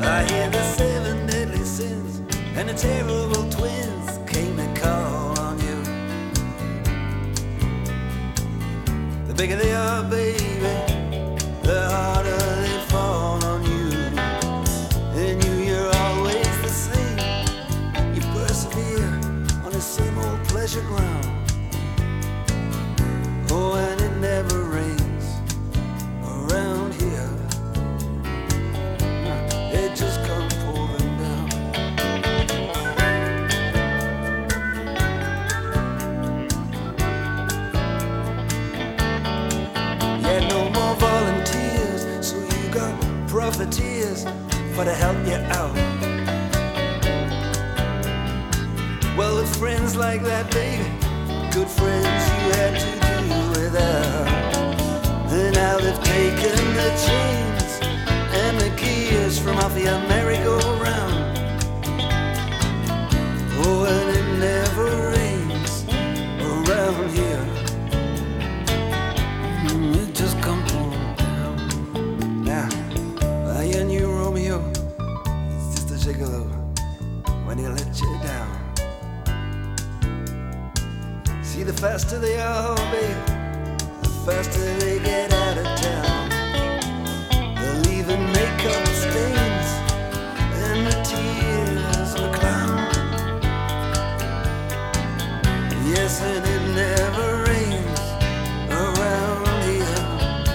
I hear the seven deadly sins and the terrible twins came to call on you. The bigger they are, baby, the harder they fall on you. And you're always the same. You persevere on the same old pleasure ground. Oh, and it never rains around here. It just comes pouring down. Yeah, no more volunteers, so you got profiteers for to help you out. Well, with friends like that, baby, good friends you had to do without. And now they've taken the chains and the gears from off your merry-go-round. Oh, and it never rains around here. It just comes pouring down. Now, I knew Romeo, he's just a gigolo when he let you down. See, the faster they are, baby, the faster they get out of town. They're leaving makeup stains and the tears of a clown. Yes, and it never rains around here.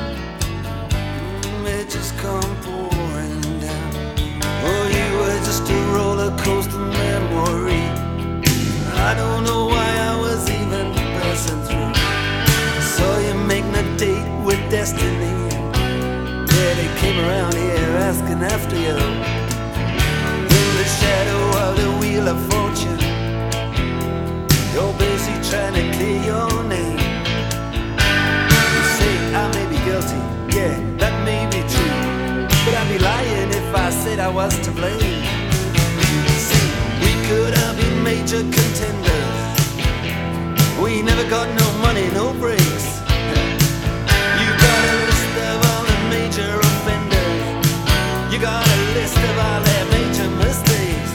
It just come pouring down. Oh, you were just a roller coaster memory. I don't know why I was even passing through. I saw you making a date with destiny. Yeah, they came around here asking after you. In the shadow of the wheel of fortune, you're busy trying to clear your name. You say I may be guilty, yeah, that may be true, but I'd be lying if I said I was to blame. See, we could have been major contenders. We never got no money, no breaks. You got a list of all the major offenders. You got a list of all their major mistakes.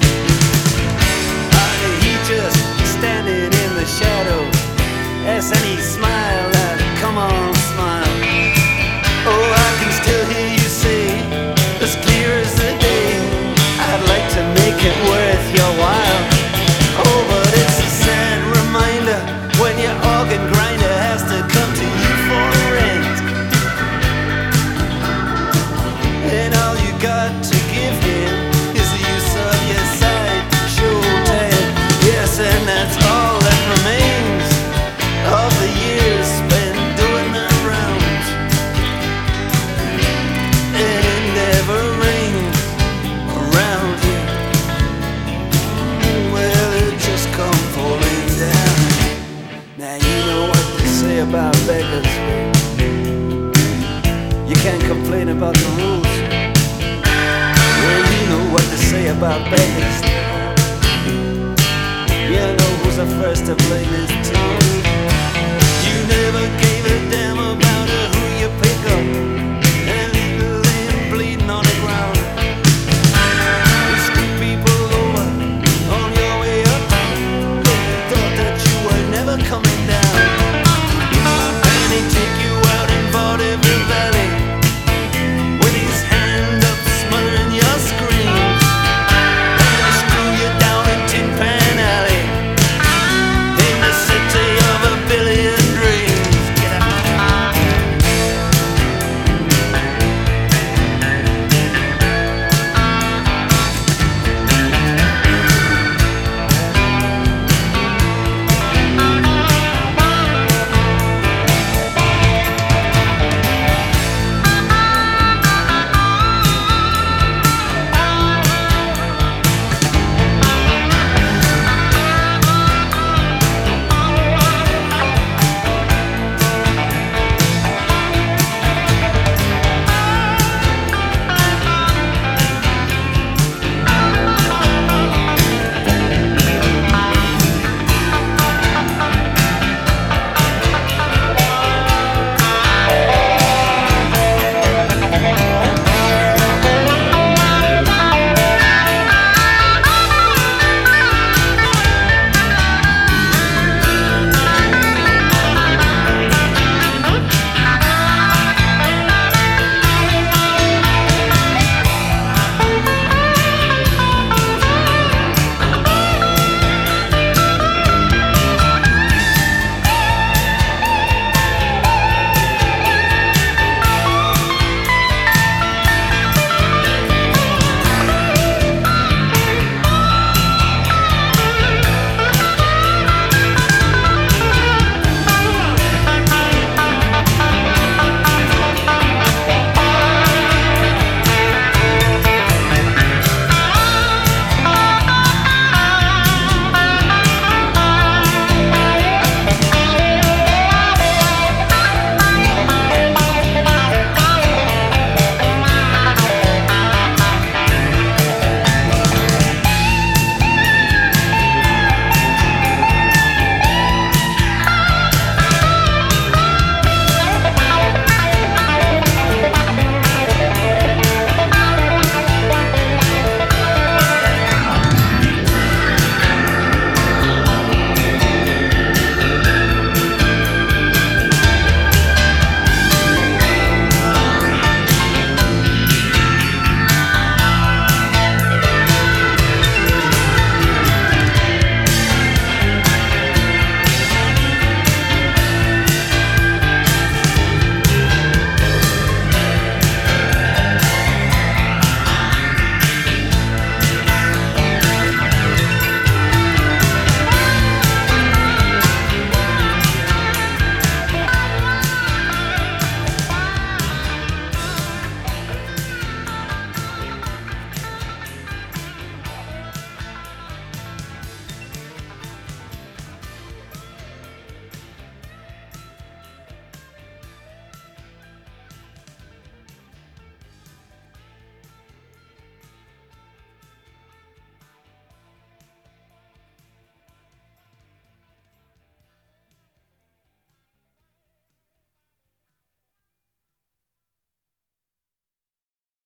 He just standing in the shadow. Yes, and he smiled out, come on, smile. Oh, I can still hear you say, as clear as the day, I'd like to make it worth your while. Oh, but it's a sad reminder when your organ grinder has to come to you for rent. And all you got to give him is the use of your side shoulder. Yes, and that's all that remains of the years spent doing the rounds. And it never rains around here. Well, it just come falling down. Now you know what they say about beggars. You can't complain about the rules. Well, you know what they say about beggars.